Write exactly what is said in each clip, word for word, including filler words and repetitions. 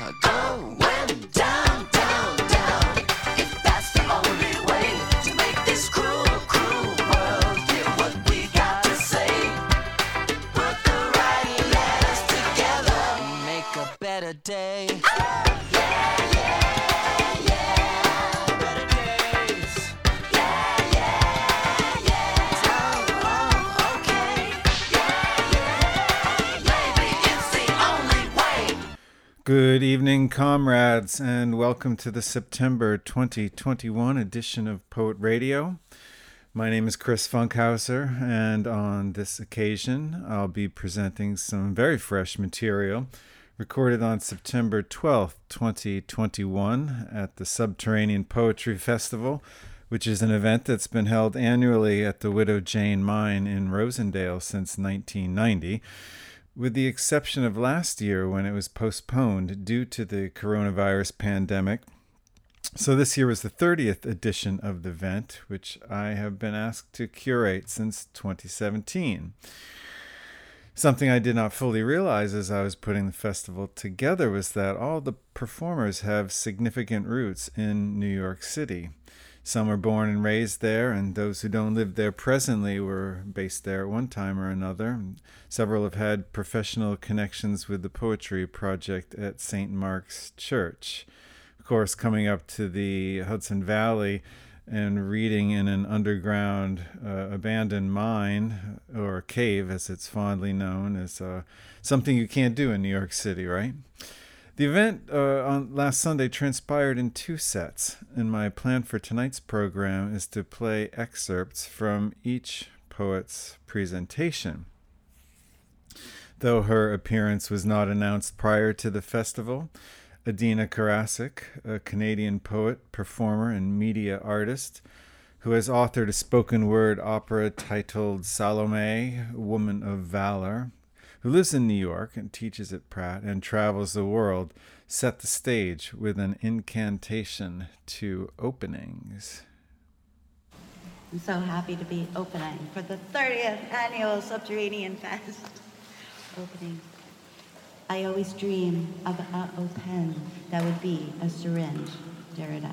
Going down, down, down. If that's the only way to make this cruel, cruel world hear what we got to say. Put the right letters together, make a better day. Oh, yeah, yeah, yeah. Better days. Yeah, yeah, yeah. Oh, oh, okay. Yeah, yeah. Maybe it's the only way. Good evening, comrades, and welcome to the September twenty twenty-one edition of Poet Radio. My name is Chris Funkhauser, and on this occasion, I'll be presenting some very fresh material recorded on September twelfth, twenty twenty-one at the Subterranean Poetry Festival, which is an event that's been held annually at the Widow Jane Mine in Rosendale since nineteen ninety. With the exception of last year when it was postponed due to the coronavirus pandemic. So this year was the thirtieth edition of the event, which I have been asked to curate since twenty seventeen. Something I did not fully realize as I was putting the festival together was that all the performers have significant roots in New York City. Some were born and raised there, and those who don't live there presently were based there at one time or another. Several have had professional connections with the Poetry Project at Saint Mark's Church. Of course, coming up to the Hudson Valley and reading in an underground uh, abandoned mine, or cave as it's fondly known, is uh, something you can't do in New York City, right? The event uh, on last Sunday transpired in two sets, and my plan for tonight's program is to play excerpts from each poet's presentation. Though her appearance was not announced prior to the festival, Adina Karasik, a Canadian poet, performer, and media artist, who has authored a spoken word opera titled Salome, Woman of Valor, who lives in New York and teaches at Pratt and travels the world, set the stage with an incantation to openings. I'm so happy to be opening for the thirtieth annual Subterranean Fest. Opening. I always dream of a open that would be a syringe, Derrida.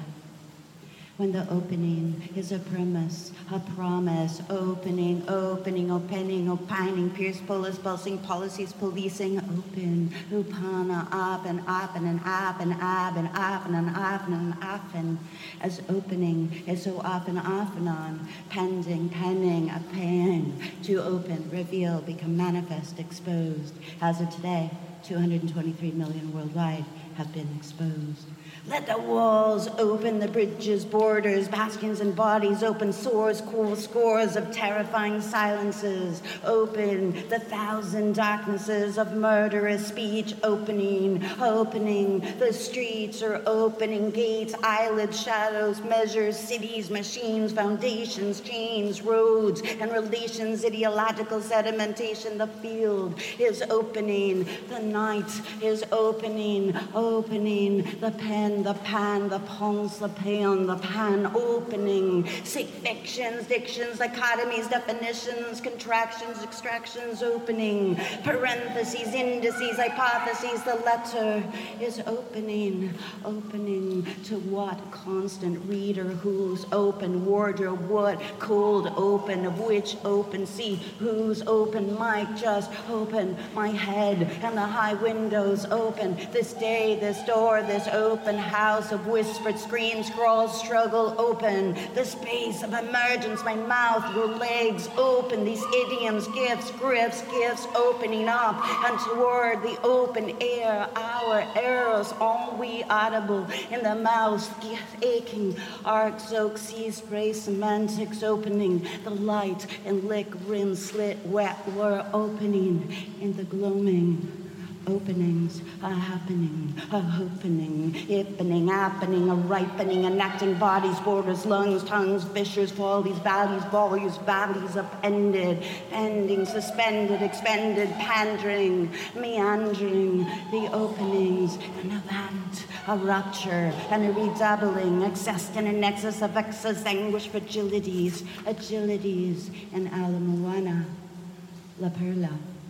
When the opening is a premise, a promise, opening, opening, opening, opining, pierce, polis, pulsing, policies, policing, open, upana, up and up and an up and up and up and an up and an often, as opening is so often off and on, pending, penning, a pen, to open, reveal, become manifest, exposed. As of today, two hundred twenty-three million worldwide have been exposed. Let the walls open, the bridges, borders, bastions and bodies open, soars, cool scores of terrifying silences. Open the thousand darknesses of murderous speech, opening, opening. The streets are opening, gates, eyelids, shadows, measures, cities, machines, foundations, chains, roads, and relations, ideological sedimentation. The field is opening, the night is opening, opening, the pen, the pan, the pons, the pan, the pan, opening, sick fictions, dictions, dichotomies, definitions, contractions, extractions, opening, parentheses, indices, hypotheses, the letter is opening, opening to what constant reader, who's open, wardrobe, what cold open, of which open, see who's open, mic just open, my head and the high windows open, this day, this door, this open house of whispered screams, scrawls, struggle, open, the space of emergence, my mouth, your legs, open, these idioms, gifts, grifts, gifts, opening up, and toward the open air, our arrows, all we audible, in the mouth, aching, arcs, oak, sea spray, semantics, opening, the light, and lick, rim, slit, wet, were opening, in the gloaming, openings are happening, a opening, happening, happening, a ripening, enacting bodies, borders, lungs, tongues, fissures, follies, valleys, volumes, valleys, upended, pending, suspended, expended, pandering, meandering, the openings, an event, a rupture, and a redoubling, accessed in a nexus of excess, anguish, fragilities, agilities, and Ala Moana, La Perla,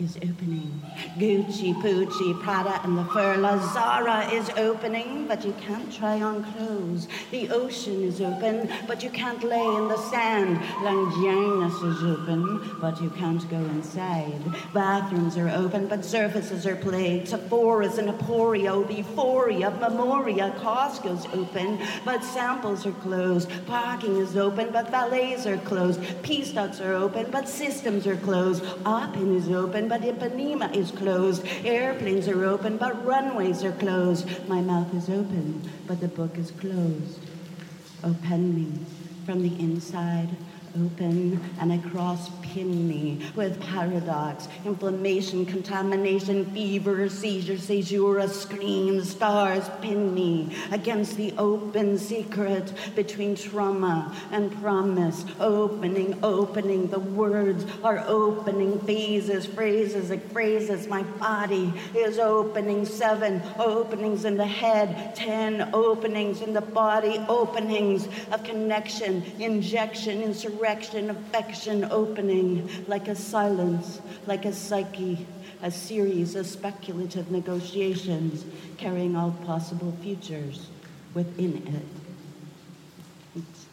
is opening. Gucci, Pucci, Prada, and the Furla. Zara is opening, but you can't try on clothes. The ocean is open, but you can't lay in the sand. Longinus is open, but you can't go inside. Bathrooms are open, but surfaces are plagued. Sephora's and Emporio, the euphoria of Memoria. Costco's open, but samples are closed. Parking is open, but valets are closed. P-stocks are open, but systems are closed. Oppen is open, but Ipanema is closed. Airplanes are open, but runways are closed. My mouth is open, but the book is closed. Open me from the inside. Open and across pin me with paradox, inflammation, contamination, fever, seizure, caesura, scream, stars pin me against the open secret between trauma and promise. Opening, opening, the words are opening, phases, phrases, like phrases. My body is opening. Seven openings in the head, ten openings in the body, openings of connection, injection, insurrection. Direction, affection, opening, like a silence, like a psyche, a series of speculative negotiations carrying all possible futures within it. Thanks.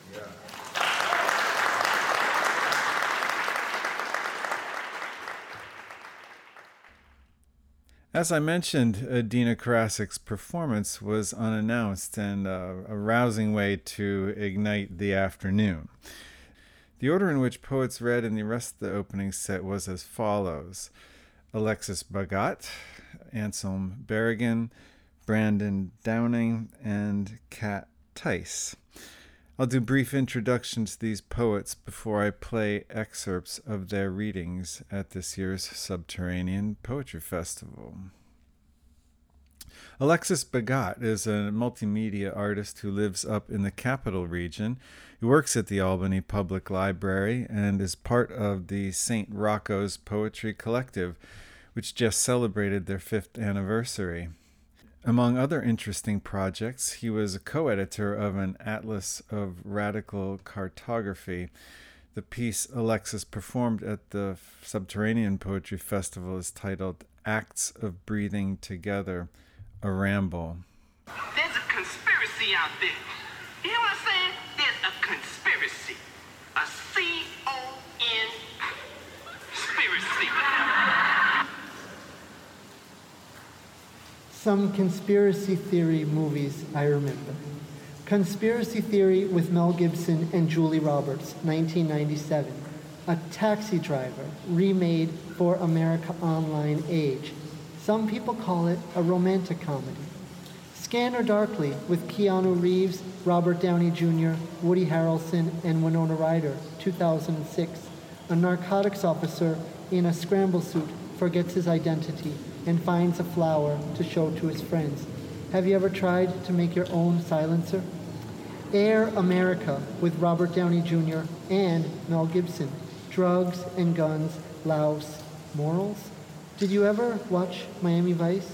As I mentioned, uh, Dina Karasik's performance was unannounced and uh, a rousing way to ignite the afternoon. The order in which poets read in the rest of the opening set was as follows: Alexis Bagat, Anselm Berrigan, Brandon Downing, and Kat Tice. I'll do brief introductions to these poets before I play excerpts of their readings at this year's Subterranean Poetry Festival. Alexis Bagat is a multimedia artist who lives up in the Capital Region. He works at the Albany Public Library and is part of the Saint Rocco's Poetry Collective, which just celebrated their fifth anniversary. Among other interesting projects, he was a co-editor of an Atlas of Radical Cartography. The piece Alexis performed at the Subterranean Poetry Festival is titled Acts of Breathing Together, a Ramble. There's a conspiracy out there. You hear what I'm saying? There's a conspiracy. A C O N conspiracy. Some conspiracy theory movies I remember. Conspiracy Theory with Mel Gibson and Julie Roberts, nineteen ninety-seven. A Taxi Driver, remade for America Online Age. Some people call it a romantic comedy. Scanner Darkly with Keanu Reeves, Robert Downey Junior, Woody Harrelson, and Winona Ryder, two thousand six. A narcotics officer in a scramble suit forgets his identity and finds a flower to show to his friends. Have you ever tried to make your own silencer? Air America with Robert Downey Junior and Mel Gibson. Drugs and guns, louse, morals? Did you ever watch Miami Vice?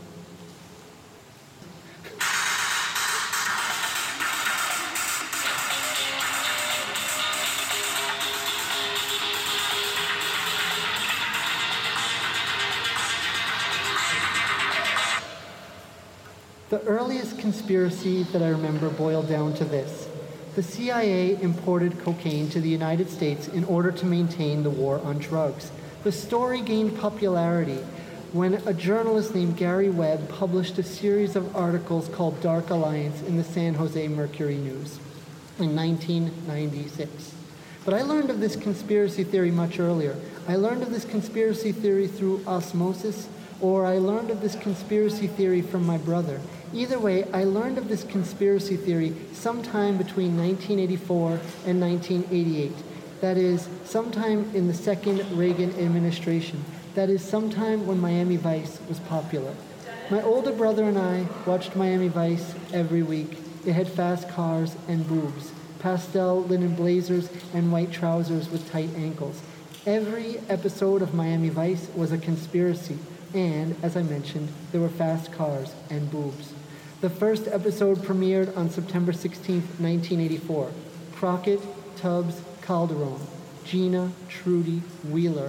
The earliest conspiracy that I remember boiled down to this. The C I A imported cocaine to the United States in order to maintain the war on drugs. The story gained popularity when a journalist named Gary Webb published a series of articles called Dark Alliance in the San Jose Mercury News in nineteen ninety-six. But I learned of this conspiracy theory much earlier. I learned of this conspiracy theory through osmosis, or I learned of this conspiracy theory from my brother. Either way, I learned of this conspiracy theory sometime between nineteen eighty-four and nineteen eighty-eight. That is, sometime in the second Reagan administration. That is, sometime when Miami Vice was popular. My older brother and I watched Miami Vice every week. It had fast cars and boobs, pastel linen blazers, and white trousers with tight ankles. Every episode of Miami Vice was a conspiracy, and, as I mentioned, there were fast cars and boobs. The first episode premiered on September sixteenth, nineteen eighty-four. Crockett, Tubbs, Calderon, Gina, Trudy, Wheeler,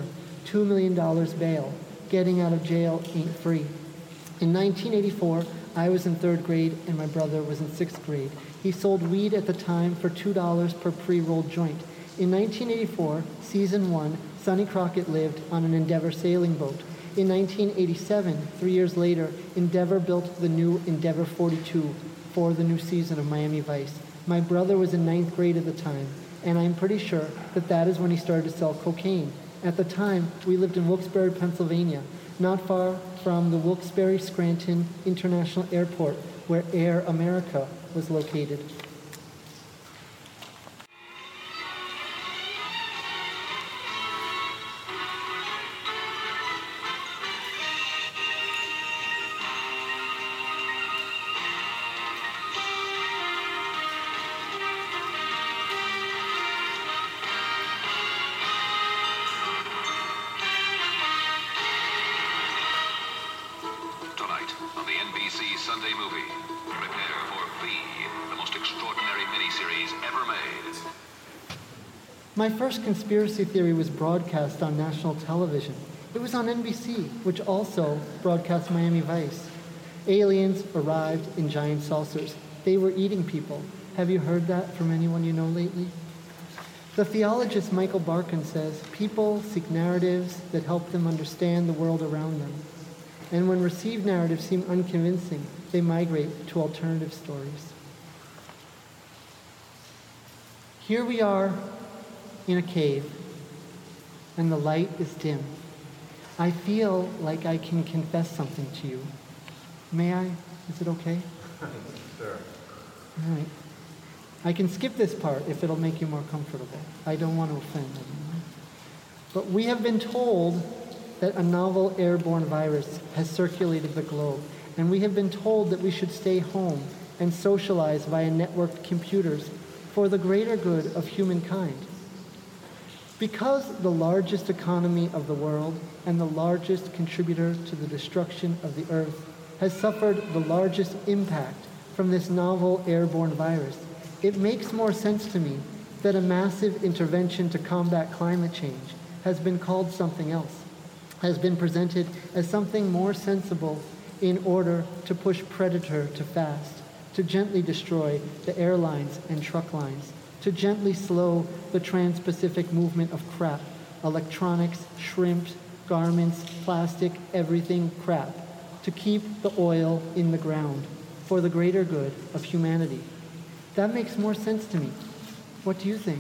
two million dollars bail. Getting out of jail ain't free. In nineteen eighty-four, I was in third grade and my brother was in sixth grade. He sold weed at the time for two dollars per pre-rolled joint. In nineteen eighty-four, season one, Sonny Crockett lived on an Endeavor sailing boat. In nineteen eighty-seven, three years later, Endeavor built the new Endeavor forty-two for the new season of Miami Vice. My brother was in ninth grade at the time, and I'm pretty sure that that is when he started to sell cocaine. At the time, we lived in Wilkes-Barre, Pennsylvania, not far from the Wilkes-Barre-Scranton International Airport, where Air America was located. Tonight on the N B C Sunday Movie, prepare for V, the most extraordinary miniseries ever made. My first conspiracy theory was broadcast on national television. It was on N B C, which also broadcast Miami Vice. Aliens arrived in giant saucers. They were eating people. Have you heard that from anyone you know lately? The theologist Michael Barkin says people seek narratives that help them understand the world around them. And when received narratives seem unconvincing, they migrate to alternative stories. Here we are in a cave, and the light is dim. I feel like I can confess something to you. May I? Is it okay? Sure. All right. I can skip this part if it'll make you more comfortable. I don't want to offend anyone. But we have been told that a novel airborne virus has circulated the globe, and we have been told that we should stay home and socialize via networked computers for the greater good of humankind. Because the largest economy of the world and the largest contributor to the destruction of the earth has suffered the largest impact from this novel airborne virus, it makes more sense to me that a massive intervention to combat climate change has been called something else, has been presented as something more sensible in order to push predator to fast, to gently destroy the airlines and truck lines, to gently slow the trans-Pacific movement of crap, electronics, shrimps, garments, plastic, everything crap, to keep the oil in the ground for the greater good of humanity. That makes more sense to me. What do you think?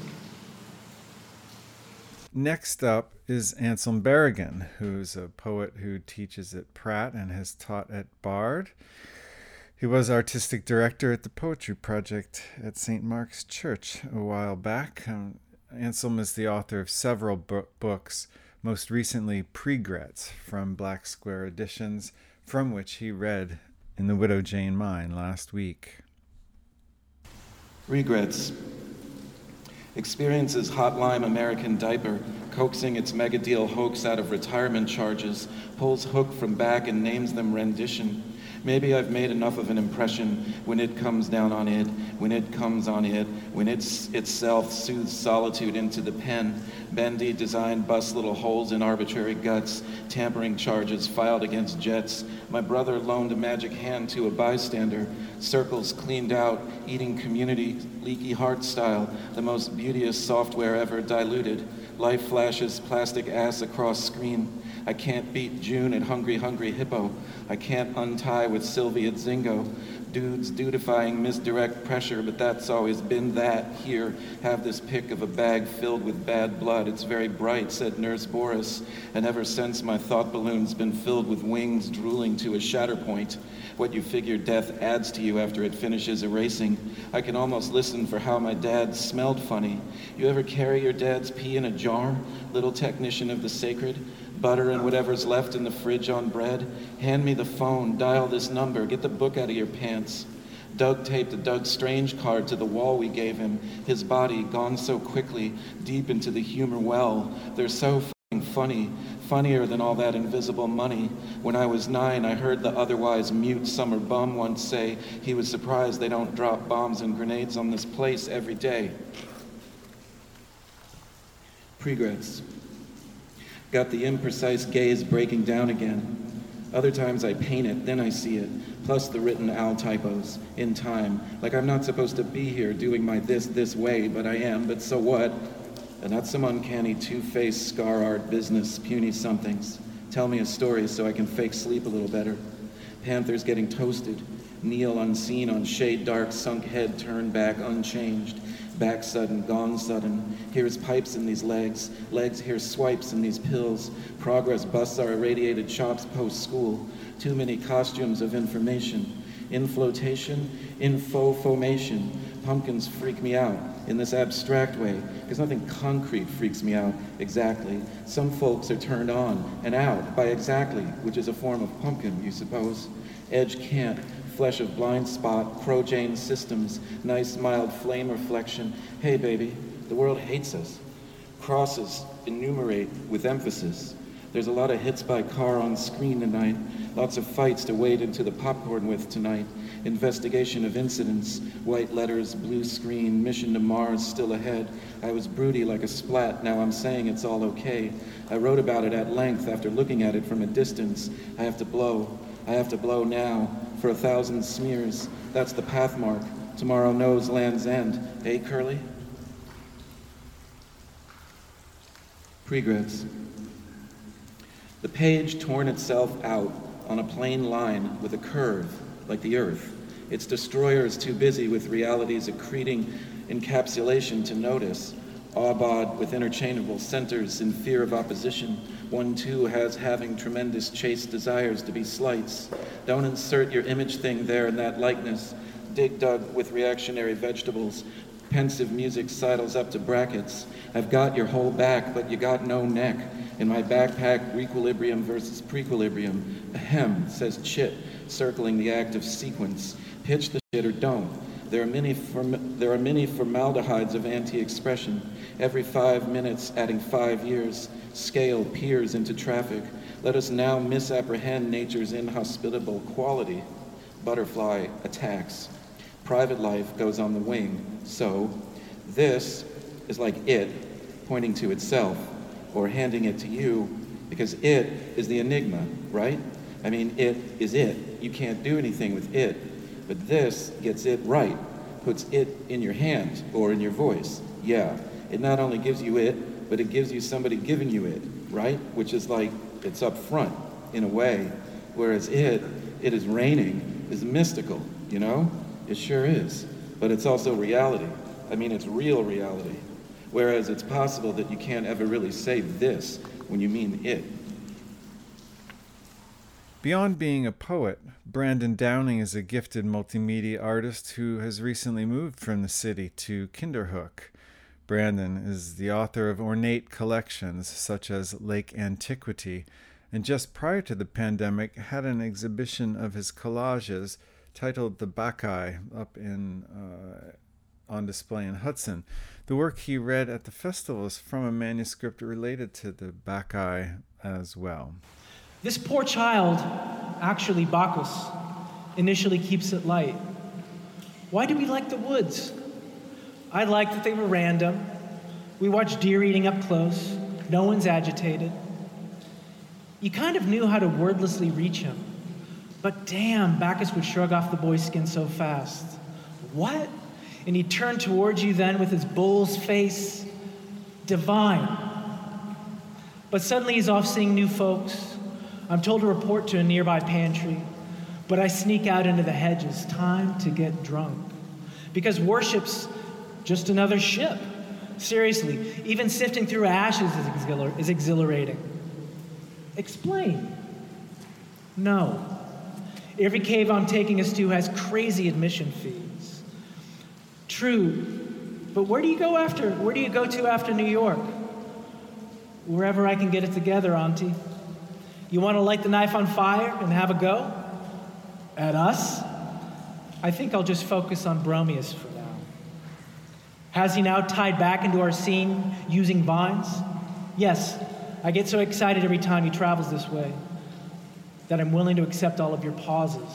Next up is Anselm Berrigan, who's a poet who teaches at Pratt and has taught at Bard. He was artistic director at the Poetry Project at Saint Mark's Church a while back. Um, Anselm is the author of several bu- books, most recently Pregrets from Black Square Editions, from which he read in The Widow Jane Mine last week. Regrets. Experiences hot lime American diaper, coaxing its mega deal hoax out of retirement charges, pulls hook from back and names them rendition. Maybe I've made enough of an impression when it comes down on it, when it comes on it, when it's itself soothes solitude into the pen. Bendy designed bust little holes in arbitrary guts, tampering charges filed against jets. My brother loaned a magic hand to a bystander, circles cleaned out, eating community, leaky heart style, the most beauteous software ever diluted. Life flashes plastic ass across screen. I can't beat June at Hungry Hungry Hippo. I can't untie with Sylvia Zingo. Dudes dudifying misdirect pressure, but that's always been that. Here, have this pic of a bag filled with bad blood. It's very bright, said Nurse Boris. And ever since, my thought balloon's been filled with wings drooling to a shatter point. What you figure death adds to you after it finishes erasing. I can almost listen for how my dad smelled funny. You ever carry your dad's pee in a jar? Little technician of the sacred? Butter and whatever's left in the fridge on bread. Hand me the phone, dial this number, get the book out of your pants. Doug taped a Doug Strange card to the wall we gave him. His body gone so quickly, deep into the humor well. They're so fucking funny, funnier than all that invisible money. When I was nine, I heard the otherwise mute summer bum once say he was surprised they don't drop bombs and grenades on this place every day. Pregrets. got the imprecise gaze breaking down again. Other times I paint it, then I see it, plus the written owl typos, in time, like I'm not supposed to be here doing my this this way, but I am, but so what? And not some uncanny two-faced scar art business, puny somethings. Tell me a story so I can fake sleep a little better. Panthers getting toasted, kneel unseen on shade dark, sunk head turned back unchanged. Back sudden, gone sudden. Here's pipes in these legs. Legs hear swipes in these pills. Progress busts our irradiated chops post-school. Too many costumes of information. Inflotation, info-formation. Pumpkins freak me out in this abstract way, because nothing concrete freaks me out exactly. Some folks are turned on and out by exactly, which is a form of pumpkin, you suppose. Edge can't. Flesh of blind spot, Pro-Jane systems, nice mild flame reflection. Hey baby, the world hates us. Crosses enumerate with emphasis. There's a lot of hits by car on screen tonight. Lots of fights to wade into the popcorn with tonight. Investigation of incidents, white letters, blue screen, mission to Mars still ahead. I was broody like a splat, now I'm saying it's all okay. I wrote about it at length after looking at it from a distance. I have to blow. I have to blow now for a thousand smears. That's the path mark. Tomorrow knows Land's End. Eh, Curly? Pregrets. The page torn itself out on a plain line with a curve, like the earth. Its destroyer is too busy with reality's accreting encapsulation to notice. Awed with interchangeable centers in fear of opposition. One too has having tremendous chaste desires to be slights. Don't insert your image thing there in that likeness. Dig dug with reactionary vegetables. Pensive music sidles up to brackets. I've got your whole back, but you got no neck. In my backpack, equilibrium versus prequilibrium. Ahem, says Chit, circling the active sequence. Pitch the shit or don't. There are many form- there are many formaldehydes of anti-expression. Every five minutes, adding five years, scale peers into traffic. Let us now misapprehend nature's inhospitable quality. Butterfly attacks. Private life goes on the wing. So, this is like it pointing to itself, or handing it to you, because it is the enigma, right? I mean, it is it. You can't do anything with it. But this gets it right, puts it in your hand or in your voice. Yeah, it not only gives you it, but it gives you somebody giving you it, right? Which is like, it's up front, in a way. Whereas it, it is raining, is mystical, you know? It sure is. But it's also reality. I mean, it's real reality. Whereas it's possible that you can't ever really say this when you mean it. Beyond being a poet, Brandon Downing is a gifted multimedia artist who has recently moved from the city to Kinderhook. Brandon is the author of ornate collections such as Lake Antiquity, and just prior to the pandemic had an exhibition of his collages titled The Bacchae up in uh, on display in Hudson. The work he read at the festival is from a manuscript related to the Bacchae as well. This poor child, actually Bacchus, initially keeps it light. Why do we like the woods? I liked that they were random. We watched deer eating up close. No one's agitated. You kind of knew how to wordlessly reach him. But damn, Bacchus would shrug off the boy's skin so fast. What? And he'd turn towards you then with his bull's face. Divine. But suddenly he's off seeing new folks. I'm told to report to a nearby pantry, but I sneak out into the hedges, time to get drunk. Because worship's just another ship. Seriously, even sifting through ashes is, exhilar- is exhilarating. Explain. No. Every cave I'm taking us to has crazy admission fees. True, but where do you go after? Where do you go to after New York? Wherever I can get it together, Auntie. You want to light the knife on fire and have a go? At us? I think I'll just focus on Bromius for now. Has he now tied back into our scene using vines? Yes, I get so excited every time he travels this way that I'm willing to accept all of your pauses.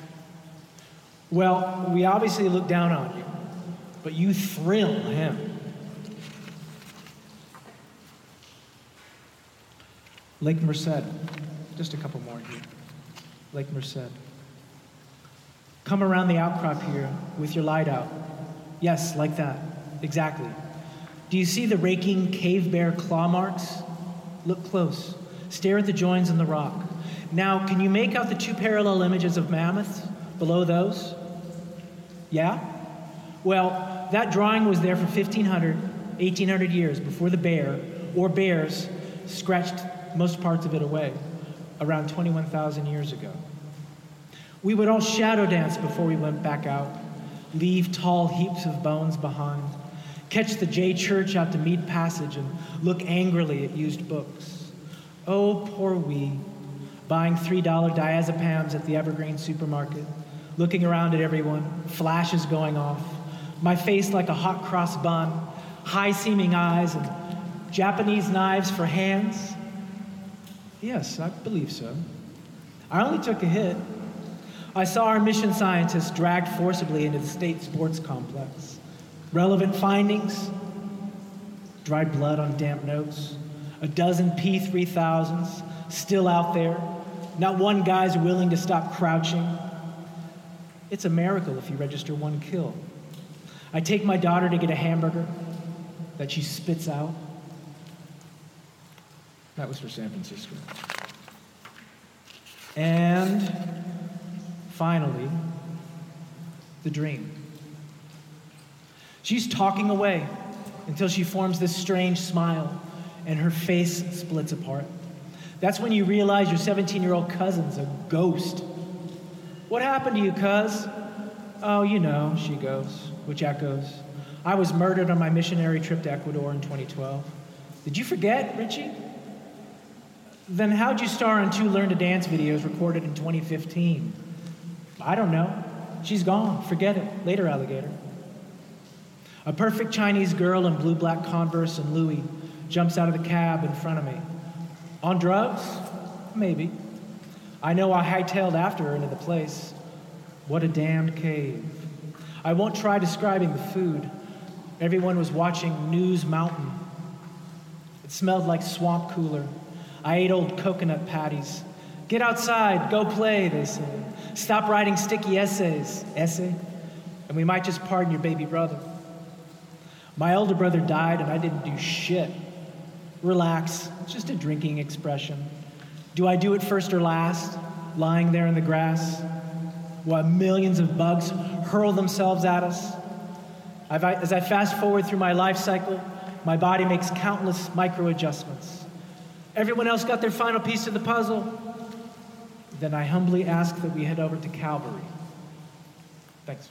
Well, we obviously look down on you, but you thrill him. Lake Merced. Just a couple more here. Lake Merced. Come around the outcrop here with your light out. Yes, like that. Exactly. Do you see the raking cave bear claw marks? Look close. Stare at the joins in the rock. Now, can you make out the two parallel images of mammoths below those? Yeah? Well, that drawing was there for fifteen hundred, eighteen hundred years before the bear, or bears, scratched most parts of it away, around twenty-one thousand years ago. We would all shadow dance before we went back out, leave tall heaps of bones behind, catch the J Church out to Mead Passage and look angrily at used books. Oh, poor we, buying three dollar diazepams at the Evergreen supermarket, looking around at everyone, flashes going off, my face like a hot cross bun, high-seeming eyes, and Japanese knives for hands. Yes, I believe so. I only took a hit. I saw our mission scientists dragged forcibly into the state sports complex. Relevant findings: dried blood on damp notes, a dozen P three thousands still out there. Not one guy's willing to stop crouching. It's a miracle if you register one kill. I take my daughter to get a hamburger that she spits out. That was for San Francisco. And finally, the dream. She's talking away until she forms this strange smile and her face splits apart. That's when you realize your seventeen-year-old cousin's a ghost. What happened to you, cuz? Oh, you know, she goes, which echoes. I was murdered on my missionary trip to Ecuador in twenty twelve. Did you forget, Richie? Then how'd you star in two Learn to Dance videos recorded in twenty fifteen? I don't know. She's gone. Forget it. Later, alligator. A perfect Chinese girl in blue-black Converse and Louis jumps out of the cab in front of me. On drugs? Maybe. I know I hightailed after her into the place. What a damned cave. I won't try describing the food. Everyone was watching News Mountain. It smelled like swamp cooler. I ate old coconut patties. Get outside, go play, they say. Stop writing sticky essays. Essay? And we might just pardon your baby brother. My older brother died and I didn't do shit. Relax, it's just a drinking expression. Do I do it first or last? Lying there in the grass? While millions of bugs hurl themselves at us? I've, as I fast forward through my life cycle, my body makes countless micro-adjustments. Everyone else got their final piece of the puzzle? Then I humbly ask that we head over to Calvary. Thanks.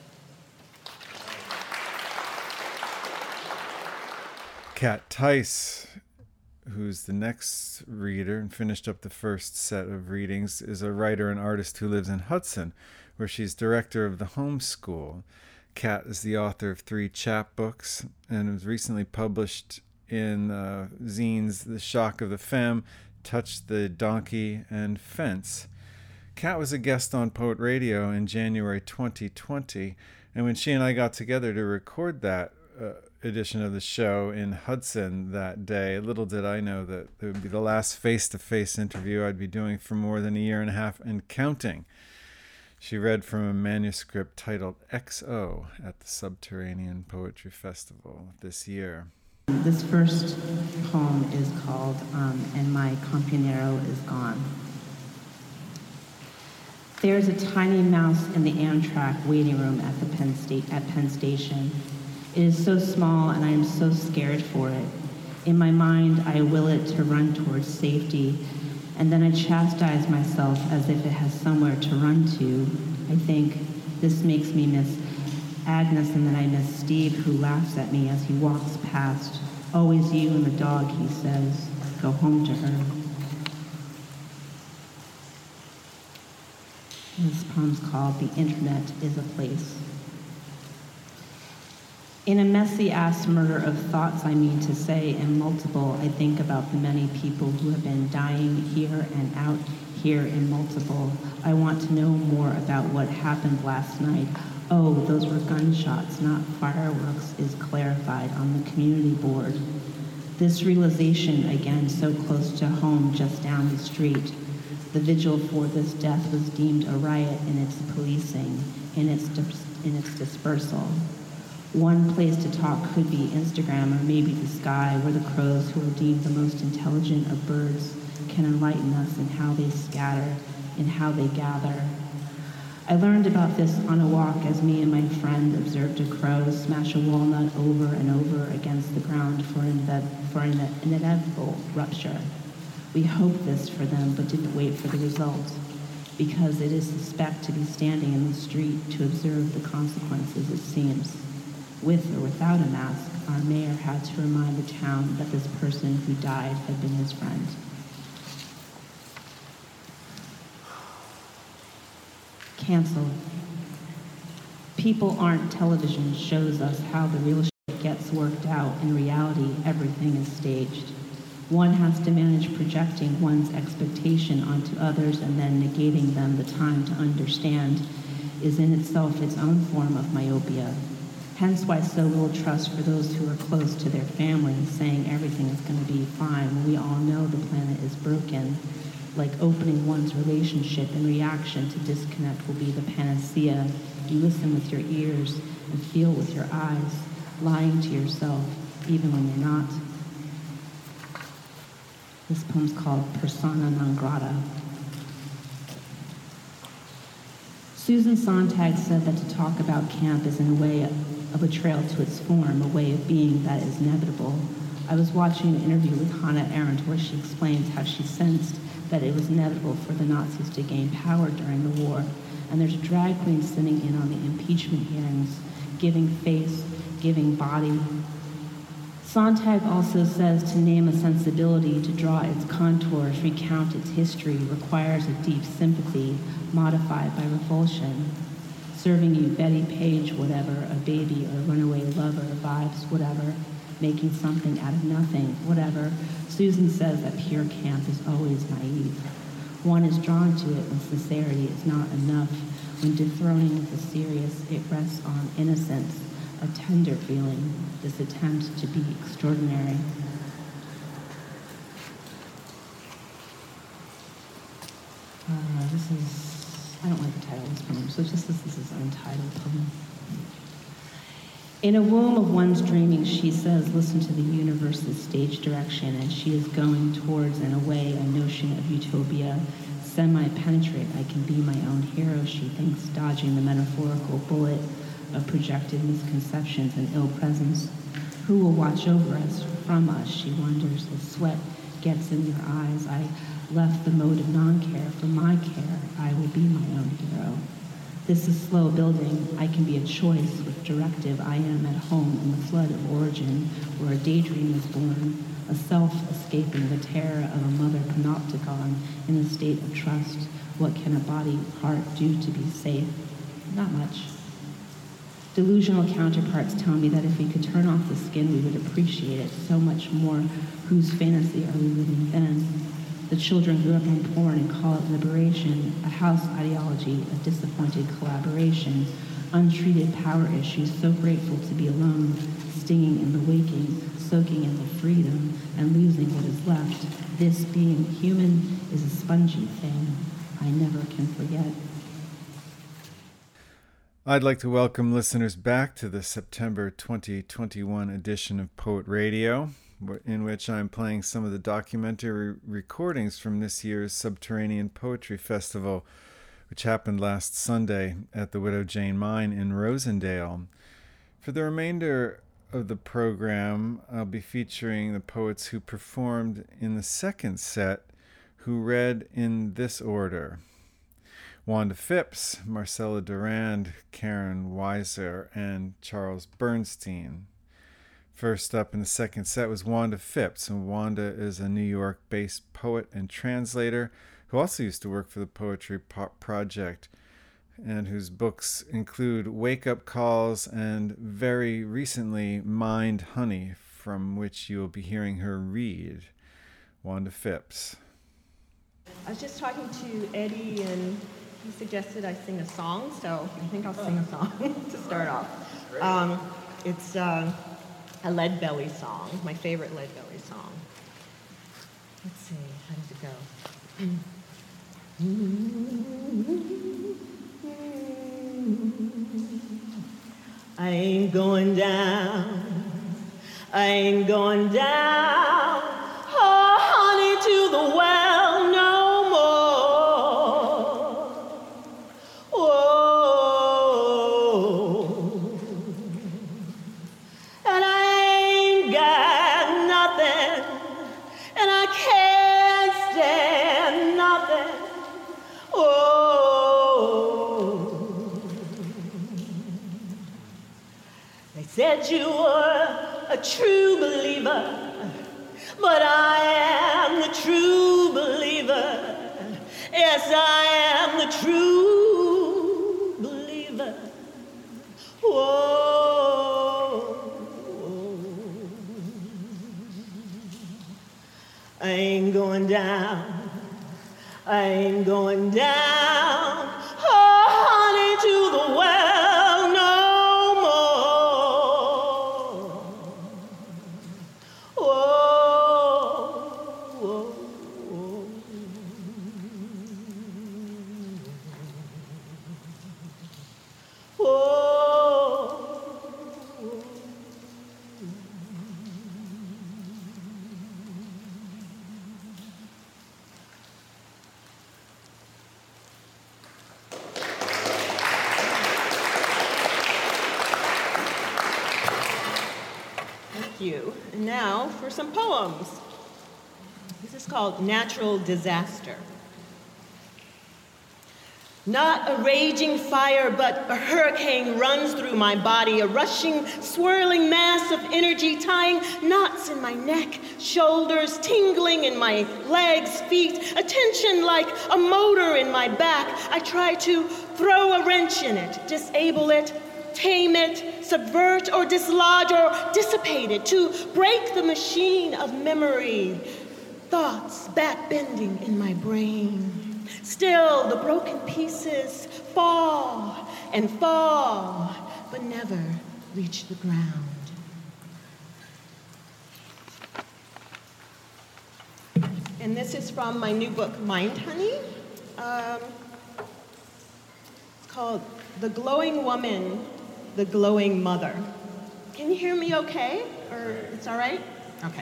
Kat Tice, who's the next reader and finished up the first set of readings, is a writer and artist who lives in Hudson, where she's director of the homeschool. Kat is the author of three chapbooks and was recently published in uh, zines The Shock of the Femme, Touch the Donkey, and Fence. Kat was a guest on Poet Radio in January twenty twenty, and when she and I got together to record that uh, edition of the show in Hudson that day, little did I know that it would be the last face-to-face interview I'd be doing for more than a year and a half and counting. She read from a manuscript titled X O at the Subterranean Poetry Festival this year. This first poem is called um, And My Compañero Is Gone. There's a tiny mouse in the Amtrak waiting room at the Penn State at Penn Station. It is so small and I am so scared for it. In my mind, I will it to run towards safety, and then I chastise myself as if it has somewhere to run to. I think this makes me miss Agnes, and then I miss Steve, who laughs at me as he walks past. Always you and the dog, he says. Go home to her. This poem's called The Internet is a Place. In a messy-ass murder of thoughts I mean to say, and multiple, I think about the many people who have been dying here and out here in multiple. I want to know more about what happened last night. Oh, those were gunshots, not fireworks, is clarified on the community board. This realization, again, so close to home just down the street. The vigil for this death was deemed a riot in its policing, in its, dis- in its dispersal. One place to talk could be Instagram or maybe the sky, where the crows, who are deemed the most intelligent of birds, can enlighten us in how they scatter, in how they gather. I learned about this on a walk as me and my friend observed a crow smash a walnut over and over against the ground for an, inve- for an inevitable rupture. We hoped this for them, but didn't wait for the result, because it is suspect to be standing in the street to observe the consequences, it seems. With or without a mask, our mayor had to remind the town that this person who died had been his friend. Canceled. People Aren't Television shows us how the real shit gets worked out. In reality, everything is staged. One has to manage projecting one's expectation onto others and then negating them. The time to understand is in itself its own form of myopia. Hence why so little trust for those who are close to their family, saying everything is going to be fine when we all know the planet is broken. Like opening one's relationship in reaction to disconnect will be the panacea. You listen with your ears and feel with your eyes, lying to yourself, even when you're not. This poem's called Persona Non Grata. Susan Sontag said that to talk about camp is in a way a betrayal to its form, a way of being that is inevitable. I was watching an interview with Hannah Arendt where she explains how she sensed that it was inevitable for the Nazis to gain power during the war. And there's a drag queen sitting in on the impeachment hearings, giving face, giving body. Sontag also says to name a sensibility, to draw its contours, recount its history, requires a deep sympathy, modified by revulsion. Serving you Betty Page whatever, a baby or runaway lover, vibes whatever, making something out of nothing, whatever. Susan says that pure camp is always naive. One is drawn to it when sincerity is not enough. When dethroning the serious, it rests on innocence, a tender feeling, this attempt to be extraordinary. Uh, this is, I don't like the title of this poem, so just this, this is an untitled poem. In a womb of one's dreaming, she says, listen to the universe's stage direction, and she is going towards and away a notion of utopia. Semi-penetrate, I can be my own hero, she thinks, dodging the metaphorical bullet of projected misconceptions and ill presence. Who will watch over us, from us, she wonders, as sweat gets in your eyes. I left the mode of non-care for my care. I will be my own hero. This is slow building. I can be a choice with directive. I am at home in the flood of origin, where a daydream is born, a self escaping the terror of a mother panopticon in a state of trust. What can a body heart do to be safe? Not much. Delusional counterparts tell me that if we could turn off the skin, we would appreciate it so much more. Whose fantasy are we living then? The children grew up on porn and call it liberation, a house ideology, a disappointed collaboration, untreated power issues, so grateful to be alone, stinging in the waking, soaking in the freedom, and losing what is left. This being human is a spongy thing I never can forget. I'd like to welcome listeners back to the September twenty twenty-one edition of Poet Radio, in which I'm playing some of the documentary recordings from this year's Subterranean Poetry Festival, which happened last Sunday at the Widow Jane Mine in Rosendale. For the remainder of the program, I'll be featuring the poets who performed in the second set, who read in this order: Wanda Phipps, Marcella Durand, Karen Weiser, and Charles Bernstein. First up in the second set was Wanda Phipps, and Wanda is a New York-based poet and translator who also used to work for the Poetry Project, and whose books include Wake Up Calls and very recently Mind Honey, from which you will be hearing her read. Wanda Phipps. I was just talking to Eddie, and he suggested I sing a song, so I think I'll sing a song to start off. Um, it's uh, a Lead Belly song, my favorite Lead Belly song. Let's see, how does it go? I ain't going down, I ain't going down, oh honey, to the well no more. Whoa. And I ain't got nothing, and I can't stand nothing. Oh, they said you were a true believer, but I am the true believer. Yes, I am the true believer. Whoa. I ain't going down, I ain't going down, oh honey, to the well no more. Whoa, whoa, whoa. Whoa. Thank you. And now for some poems. This is called Natural Disaster. Not a raging fire, but a hurricane runs through my body, a rushing, swirling mass of energy, tying knots in my neck, shoulders, tingling in my legs, feet, a tension like a motor in my back. I try to throw a wrench in it, disable it, tame it, subvert or dislodge or dissipate it, to break the machine of memory, thoughts back-bending in my brain. Still, the broken pieces fall and fall, but never reach the ground. And this is from my new book, Mind Honey. Um, it's called The Glowing Woman, the Glowing Mother. Can you hear me okay? Or it's all right? Okay.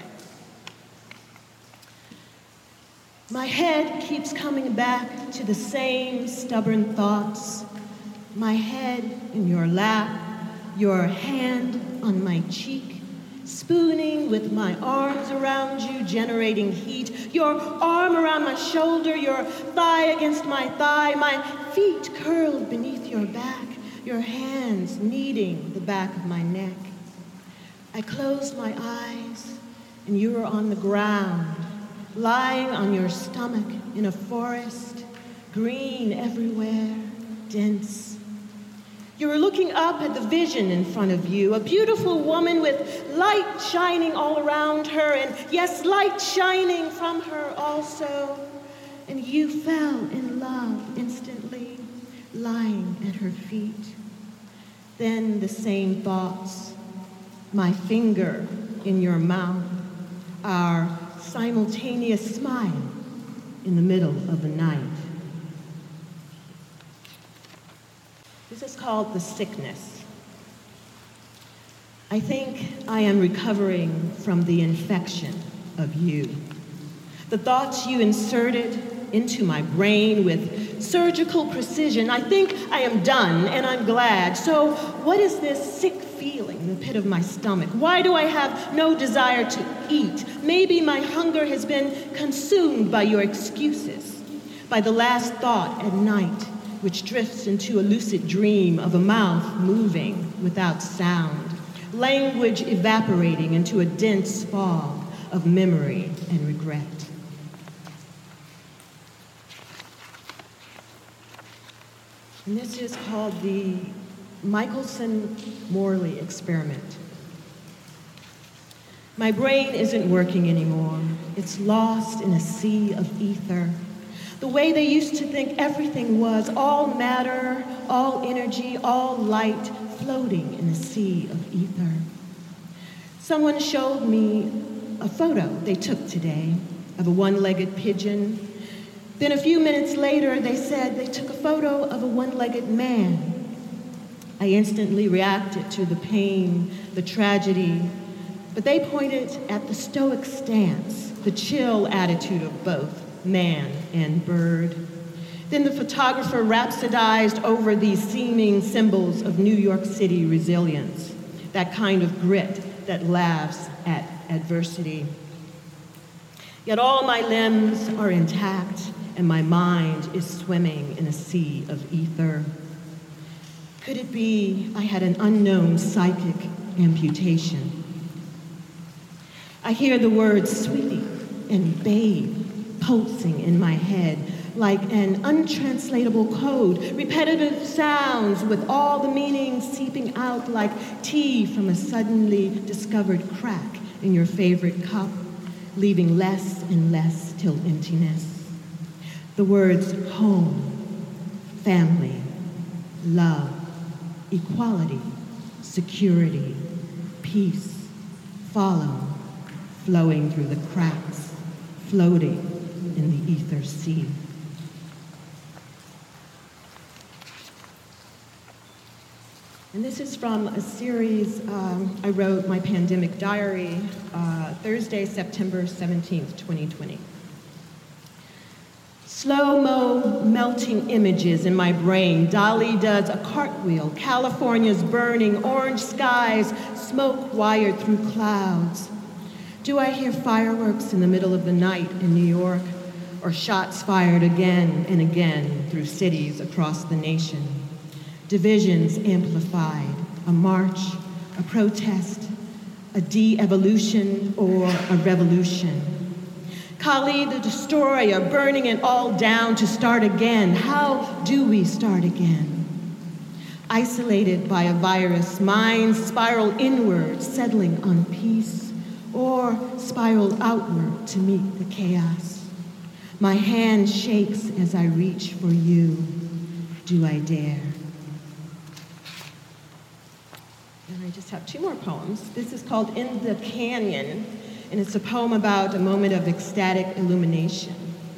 My head keeps coming back to the same stubborn thoughts. My head in your lap, your hand on my cheek, spooning with my arms around you, generating heat, your arm around my shoulder, your thigh against my thigh, my feet curled beneath your back, your hands kneading the back of my neck. I closed my eyes, and you were on the ground, lying on your stomach in a forest, green everywhere, dense. You were looking up at the vision in front of you, a beautiful woman with light shining all around her, and yes, light shining from her also. And you fell in love instantly, lying at her feet. Then the same thoughts, my finger in your mouth, our simultaneous smile in the middle of the night. This is called The Sickness. I think I am recovering from the infection of you. The thoughts you inserted into my brain with surgical precision. I think I am done, and I'm glad. So what is this sick feeling in the pit of my stomach? Why do I have no desire to eat? Maybe my hunger has been consumed by your excuses, by the last thought at night, which drifts into a lucid dream of a mouth moving without sound, language evaporating into a dense fog of memory and regret. And this is called the Michelson-Morley experiment. My brain isn't working anymore. It's lost in a sea of ether. The way they used to think everything was, all matter, all energy, all light, floating in a sea of ether. Someone showed me a photo they took today of a one-legged pigeon. Then a few minutes later, they said they took a photo of a one-legged man. I instantly reacted to the pain, the tragedy, but they pointed at the stoic stance, the chill attitude of both man and bird. Then the photographer rhapsodized over these seeming symbols of New York City resilience, that kind of grit that laughs at adversity. Yet all my limbs are intact, and my mind is swimming in a sea of ether. Could it be I had an unknown psychic amputation? I hear the words sweetie and babe pulsing in my head like an untranslatable code, repetitive sounds with all the meanings seeping out like tea from a suddenly discovered crack in your favorite cup, leaving less and less till emptiness. The words home, family, love, equality, security, peace, follow, flowing through the cracks, floating in the ether sea. And this is from a series um, I wrote, my pandemic diary, uh, Thursday, September seventeenth, twenty twenty. Slow-mo melting images in my brain. Dolly does a cartwheel. California's burning, orange skies, smoke wired through clouds. Do I hear fireworks in the middle of the night in New York, or shots fired again and again through cities across the nation? Divisions amplified, a march, a protest, a de-evolution, or a revolution. Kali the Destroyer burning it all down to start again. How do we start again? Isolated by a virus, minds spiral inward, settling on peace, or spiral outward to meet the chaos. My hand shakes as I reach for you. Do I dare? And I just have two more poems. This is called In the Canyon, and it's a poem about a moment of ecstatic illumination.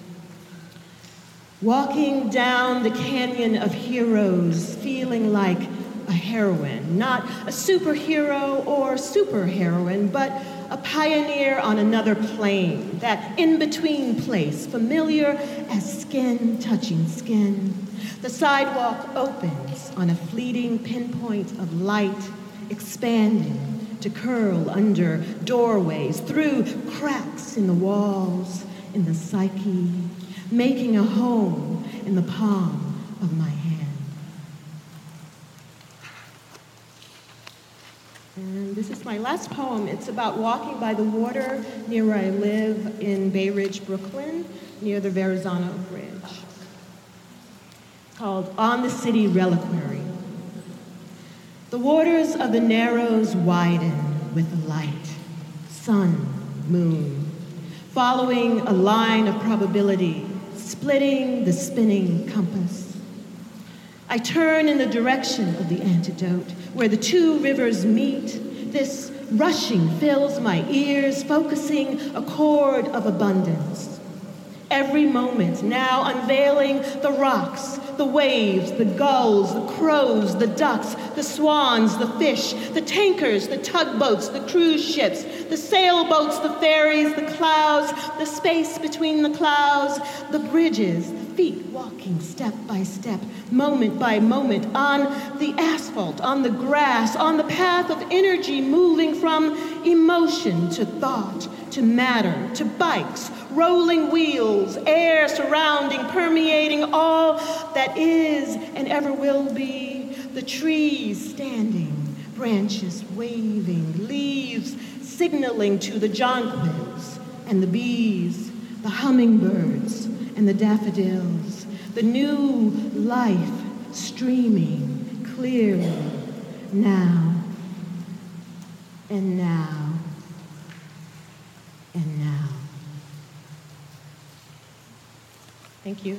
Walking down the canyon of heroes, feeling like a heroine, not a superhero or superheroine, but a pioneer on another plane, that in-between place, familiar as skin touching skin. The sidewalk opens on a fleeting pinpoint of light, expanding to curl under doorways, through cracks in the walls, in the psyche, making a home in the palm of my hand. And this is my last poem. It's about walking by the water near where I live in Bay Ridge, Brooklyn, near the Verrazano Bridge. It's called On the City Reliquary. The waters of the Narrows widen with the light, sun, moon, following a line of probability, splitting the spinning compass. I turn in the direction of the antidote, where the two rivers meet. This rushing fills my ears, focusing a chord of abundance. Every moment now unveiling the rocks, the waves, the gulls, the crows, the ducks, the swans, the fish, the tankers, the tugboats, the cruise ships, the sailboats, the ferries, the clouds, the space between the clouds, the bridges, the feet walking step by step, moment by moment, on the asphalt, on the grass, on the path of energy moving from emotion to thought, to matter, to bikes, rolling wheels, air surrounding, permeating all that is and ever will be, the trees standing, branches waving, leaves signaling to the jonquils and the bees, the hummingbirds and the daffodils, the new life streaming clearly now and now and now. Thank you.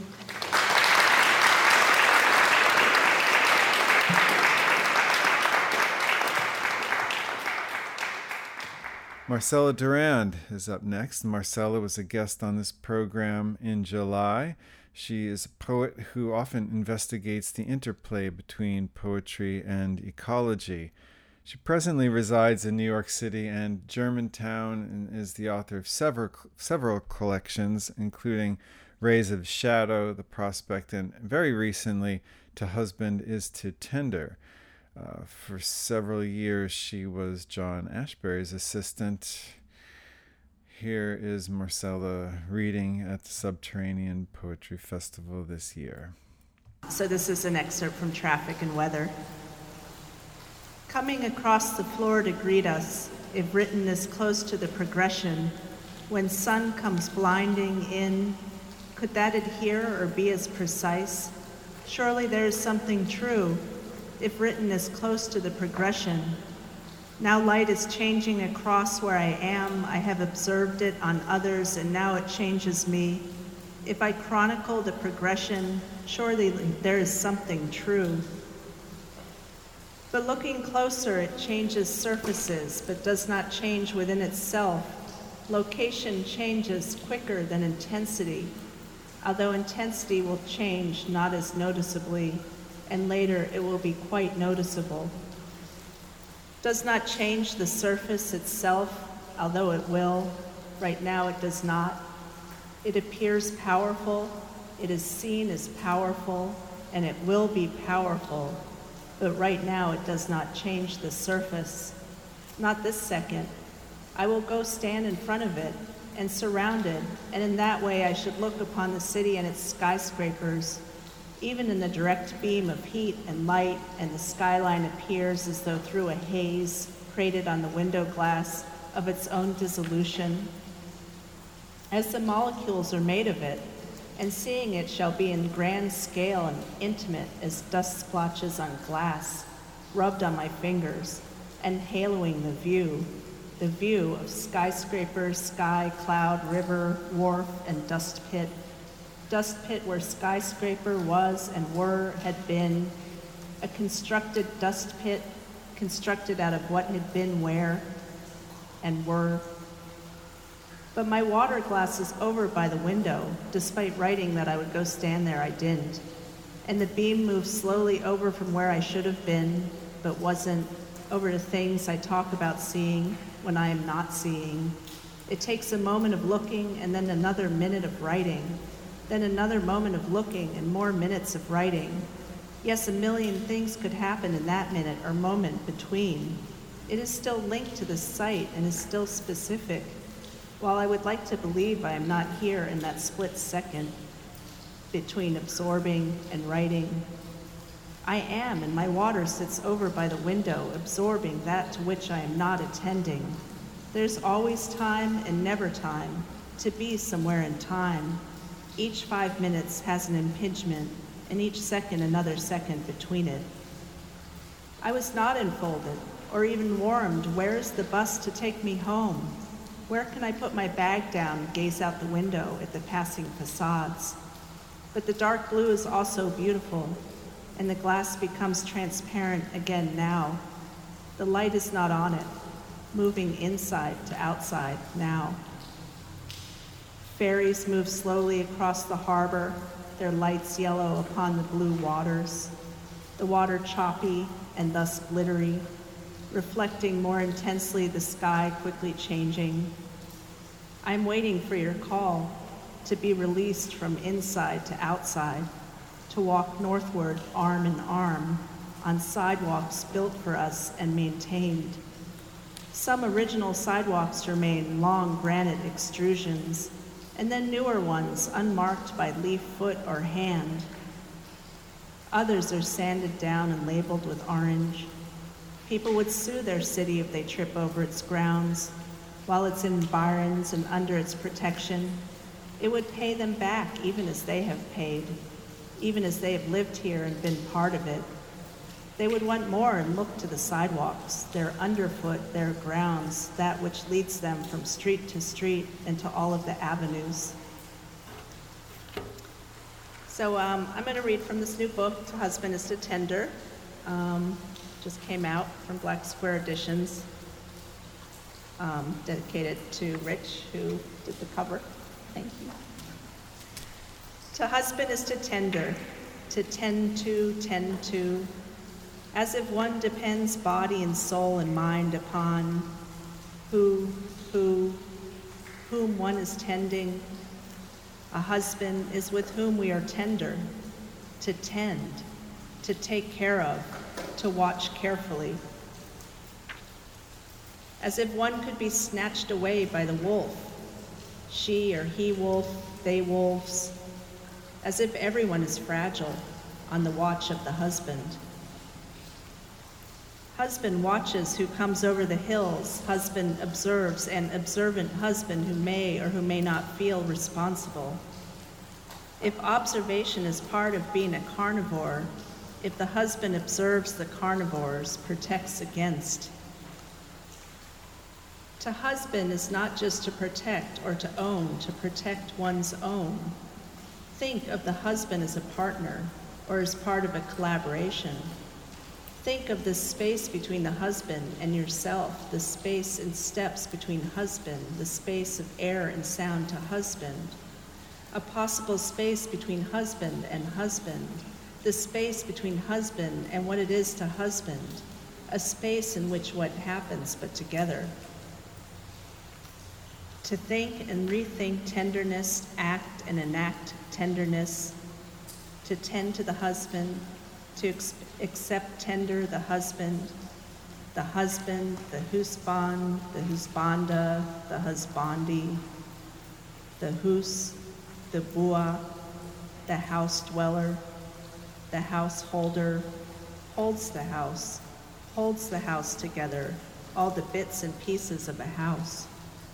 Marcella Durand is up next. Marcella was a guest on this program in July. She is a poet who often investigates the interplay between poetry and ecology. She presently resides in New York City and Germantown and is the author of several several collections, including Rays of Shadow, The Prospect, and very recently, To Husband is to Tender. Uh, for several years, she was John Ashbery's assistant. Here is Marcella reading at the Subterranean Poetry Festival this year. So this is an excerpt from Traffic and Weather. Coming across the floor to greet us, if written this close to the progression, when sun comes blinding in, could that adhere or be as precise? Surely there is something true, if written as close to the progression. Now light is changing across where I am. I have observed it on others, and now it changes me. If I chronicle the progression, surely there is something true. But looking closer, it changes surfaces, but does not change within itself. Location changes quicker than intensity, although intensity will change not as noticeably, and later it will be quite noticeable. Does not change the surface itself, although it will. Right now it does not. It appears powerful, it is seen as powerful, and it will be powerful, but right now it does not change the surface. Not this second. I will go stand in front of it and surrounded, and in that way I should look upon the city and its skyscrapers. Even in the direct beam of heat and light, and the skyline appears as though through a haze created on the window glass of its own dissolution. As the molecules are made of it, and seeing it shall be in grand scale and intimate as dust splotches on glass, rubbed on my fingers, and haloing the view, the view of skyscraper, sky, cloud, river, wharf, and dust pit. Dust pit where skyscraper was and were, had been, a constructed dust pit, constructed out of what had been where and were. But my water glass is over by the window. Despite writing that I would go stand there, I didn't. And the beam moved slowly over from where I should have been, but wasn't, over to things I talk about seeing when I am not seeing. It takes a moment of looking and then another minute of writing. Then another moment of looking and more minutes of writing. Yes, a million things could happen in that minute or moment between. It is still linked to the site and is still specific. While I would like to believe I am not here in that split second between absorbing and writing, I am, and my water sits over by the window, absorbing that to which I am not attending. There's always time and never time to be somewhere in time. Each five minutes has an impingement, and each second another second between it. I was not enfolded, or even warmed. Where is the bus to take me home? Where can I put my bag down and gaze out the window at the passing facades? But the dark blue is also beautiful, and the glass becomes transparent again now. The light is not on it, moving inside to outside now. Ferries move slowly across the harbor, their lights yellow upon the blue waters, the water choppy and thus glittery, reflecting more intensely the sky quickly changing. I'm waiting for your call to be released from inside to outside, to walk northward arm in arm on sidewalks built for us and maintained. Some original sidewalks remain long granite extrusions, and then newer ones unmarked by leaf, foot, or hand. Others are sanded down and labeled with orange. People would sue their city if they trip over its grounds. While it's in environs and under its protection, it would pay them back even as they have paid, even as they have lived here and been part of it. They would want more and look to the sidewalks, their underfoot, their grounds, that which leads them from street to street and to all of the avenues. So um, I'm going to read from this new book, To Husband is to Tender. Um, just came out from Black Square Editions. um, dedicated to Rich, who did the cover. Thank you. To husband is to tender, to tend to, tend to, as if one depends body and soul and mind upon who, who, whom one is tending. A husband is with whom we are tender, to tend, to take care of, to watch carefully. As if one could be snatched away by the wolf, she or he wolf, they wolves, as if everyone is fragile on the watch of the husband. Husband watches who comes over the hills. Husband observes an observant husband who may or who may not feel responsible. If observation is part of being a carnivore, if the husband observes the carnivores, protects against. To husband is not just to protect or to own, to protect one's own. Think of the husband as a partner or as part of a collaboration. Think of the space between the husband and yourself, the space and steps between husband, the space of air and sound to husband, a possible space between husband and husband, the space between husband and what it is to husband, a space in which what happens but together. To think and rethink tenderness, act and enact tenderness, to tend to the husband, to ex- accept tender the husband, the husband, the husband, the husbanda, the husbandi, the hus, the bua, the house dweller, the householder, holds the house, holds the house together, all the bits and pieces of a house.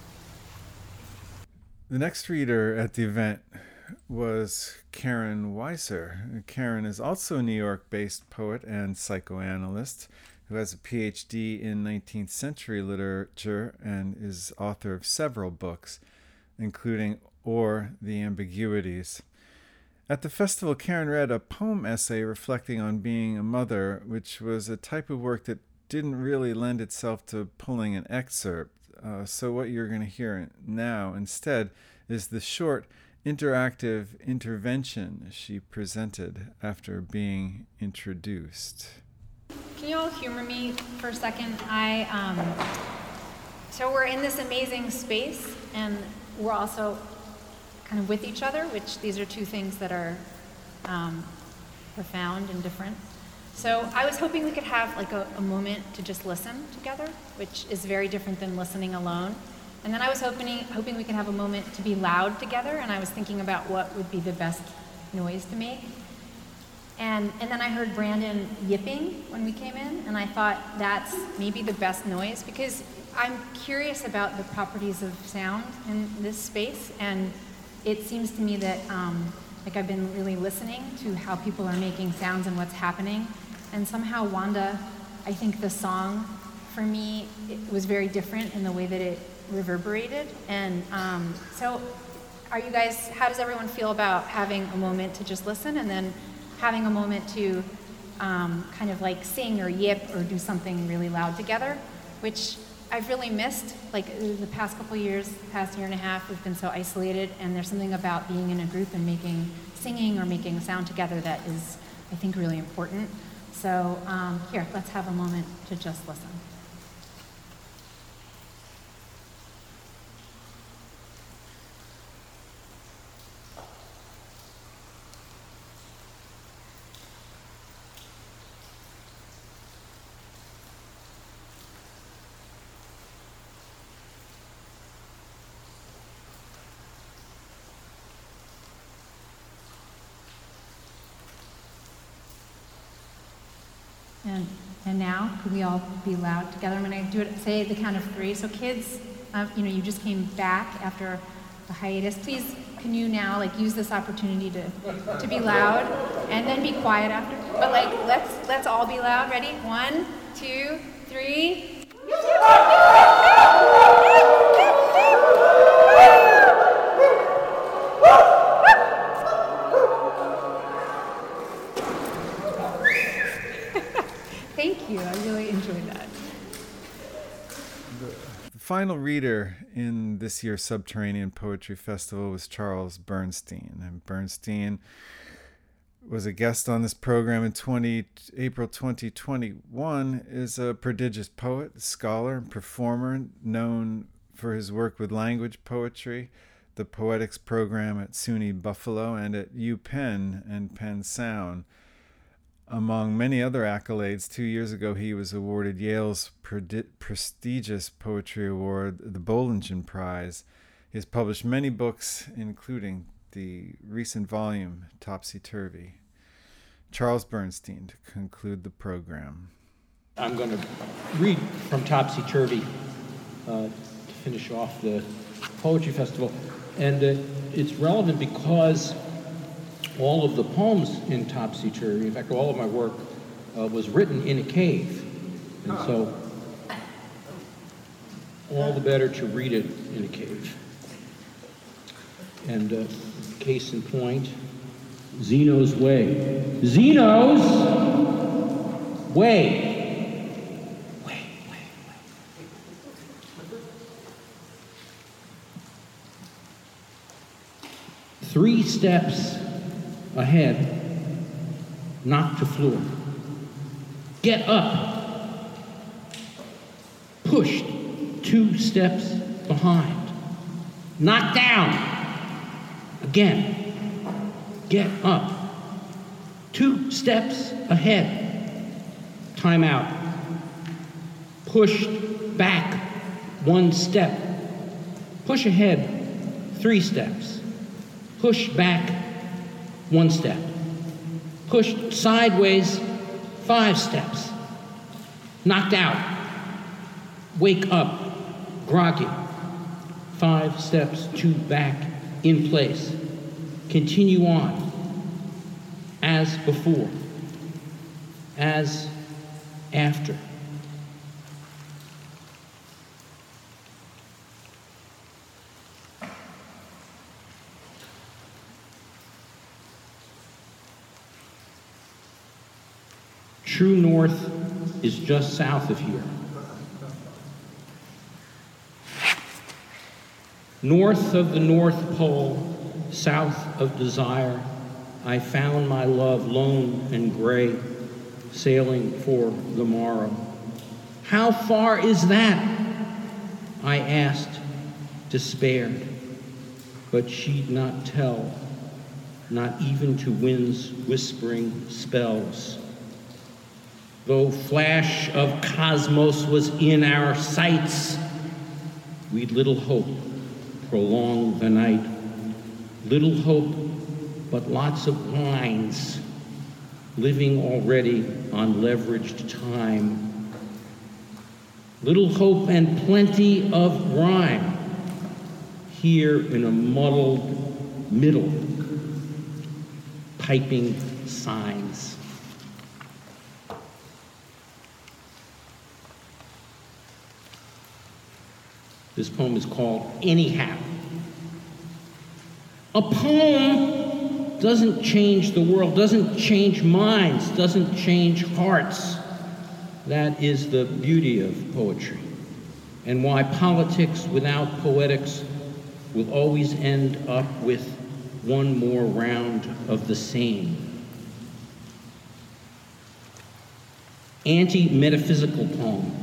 The next reader at the event was Karen Weiser. Karen is also a New York-based poet and psychoanalyst who has a P H D in nineteenth century literature and is author of several books, including Or the Ambiguities. At the festival, Karen read a poem essay reflecting on being a mother, which was a type of work that didn't really lend itself to pulling an excerpt. Uh, so what you're going to hear now instead is the short interactive intervention she presented after being introduced. Can you all humor me for a second? I um, so we're in this amazing space, and we're also kind of with each other, which these are two things that are um, profound and different. So I was hoping we could have like a, a moment to just listen together, which is very different than listening alone. And then I was hoping hoping we could have a moment to be loud together, and I was thinking about what would be the best noise to make. And and then I heard Brandon yipping when we came in, and I thought that's maybe the best noise, because I'm curious about the properties of sound in this space, and it seems to me that um, like I've been really listening to how people are making sounds and what's happening. And somehow Wanda, I think the song, for me, it was very different in the way that it reverberated. And um, so are you guys, how does everyone feel about having a moment to just listen and then having a moment to um, kind of like sing or yip or do something really loud together, which I've really missed. Like the past couple years, the past year and a half, we've been so isolated, and there's something about being in a group and making, singing or making sound together that is, I think, really important. So um, here, let's have a moment to just listen. And, and now, could we all be loud together? I'm going to do it, say the count of three. So kids, uh, you know, you just came back after the hiatus. Please, can you now like use this opportunity to, to be loud and then be quiet after? But like, let's let's all be loud. Ready? One, two, three. Thank you. I really enjoyed that. The, the final reader in this year's Subterranean Poetry Festival was Charles Bernstein. And Bernstein was a guest on this program in twenty, April twenty twenty-one, is a prodigious poet, scholar, and performer known for his work with language poetry, the poetics program at SUNY Buffalo and at UPenn and Penn Sound. Among many other accolades, two years ago he was awarded Yale's pre- prestigious poetry award, the Bollingen Prize. He has published many books, including the recent volume, Topsy Turvy. Charles Bernstein to conclude the program. I'm going to read from Topsy Turvy uh, to finish off the Poetry Festival. And uh, it's relevant because all of the poems in Topsy Turvy, in fact, all of my work uh, was written in a cave. And so, all the better to read it in a cave. And uh, case in point, Zeno's Way. Zeno's Way. Way, way, way. Three steps ahead, knock to floor. Get up. Pushed two steps behind. Knock down. Again. Get up. Two steps ahead. Time out. Pushed back one step. Push ahead three steps. Push back one step. Pushed sideways five steps. Knocked out. Wake up. Groggy. Five steps, two back, in place. Continue on. As before. As after. True north is just south of here. North of the North Pole, south of desire, I found my love lone and gray, sailing for the morrow. How far is that? I asked, despaired, but she'd not tell, not even to wind's whispering spells. Though flash of cosmos was in our sights, we'd little hope prolong the night. Little hope, but lots of lines, living already on leveraged time. Little hope and plenty of rhyme, here in a muddled middle, piping signs. This poem is called Anyhow. A poem doesn't change the world, doesn't change minds, doesn't change hearts. That is the beauty of poetry, and why politics without poetics will always end up with one more round of the same. Anti-metaphysical poem.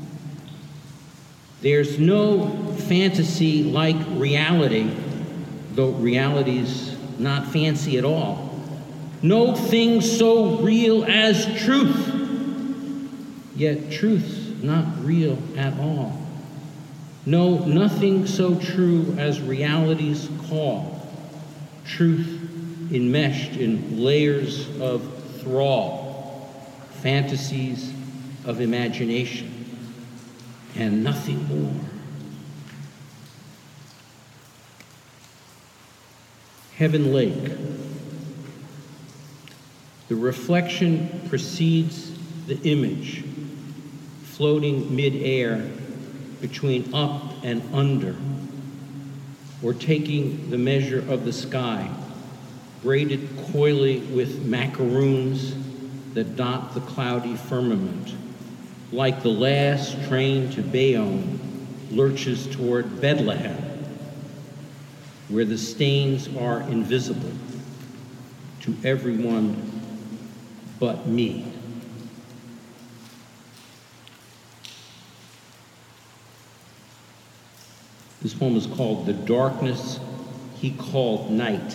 There's no fantasy like reality, though reality's not fancy at all. No thing so real as truth, yet truth's not real at all. No, nothing so true as reality's call. Truth enmeshed in layers of thrall, fantasies of imagination, and nothing more. Heaven Lake. The reflection precedes the image, floating mid-air between up and under, or taking the measure of the sky, braided coyly with macaroons that dot the cloudy firmament, like the last train to Bayonne, lurches toward Bethlehem, where the stains are invisible to everyone but me. This poem is called The Darkness He Called Night.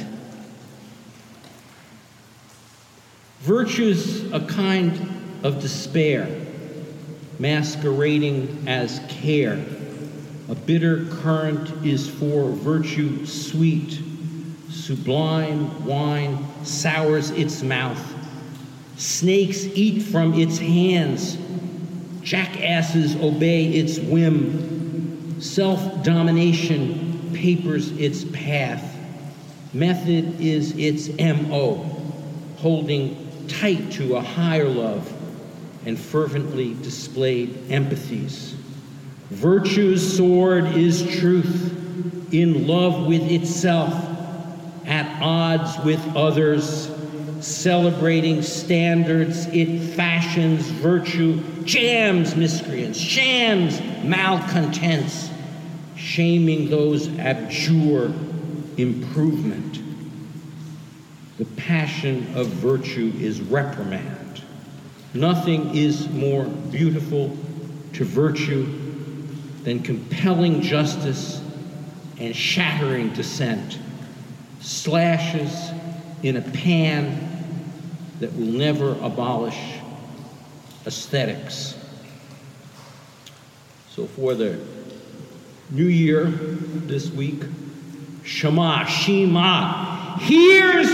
Virtue's a kind of despair, masquerading as care. A bitter current is for virtue sweet. Sublime wine sours its mouth. Snakes eat from its hands. Jackasses obey its whim. Self-domination papers its path. Method is its M O, holding tight to a higher love and fervently displayed empathies. Virtue's sword is truth, in love with itself, at odds with others, celebrating standards it fashions. Virtue jams miscreants, shams malcontents, shaming those abjure improvement. The passion of virtue is reprimand. Nothing is more beautiful to virtue than compelling justice and shattering dissent. Slashes in a pan that will never abolish aesthetics. So for the new year this week, Shema, Shema, here's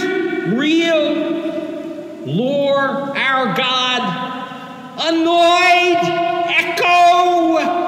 real Lord our God, annoyed echo.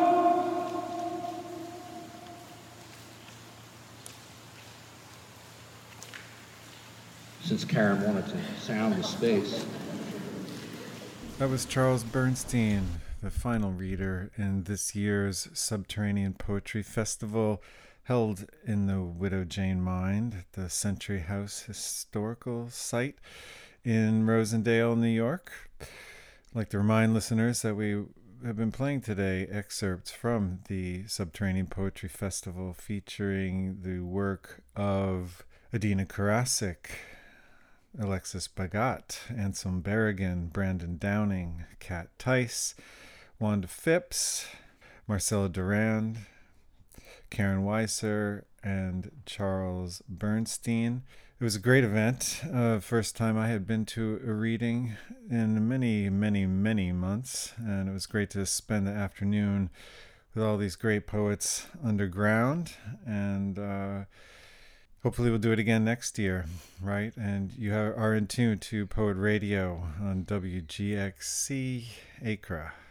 Since Karen wanted to sound the space. That was Charles Bernstein, the final reader in this year's Subterranean Poetry Festival, held in the Widow Jane Mind, the Century House historical site in Rosendale, New York. I'd like to remind listeners that we have been playing today excerpts from the Subterranean Poetry Festival featuring the work of Adina Karasik, Alexis Bagat, Anselm Berrigan, Brandon Downing, Kat Tice, Wanda Phipps, Marcella Durand, Karen Weiser, and Charles Bernstein. It was a great event. Uh, first time I had been to a reading in many, many, many months, and it was great to spend the afternoon with all these great poets underground, and uh, hopefully we'll do it again next year, right? And you are in tune to Poet Radio on W G X C Acra.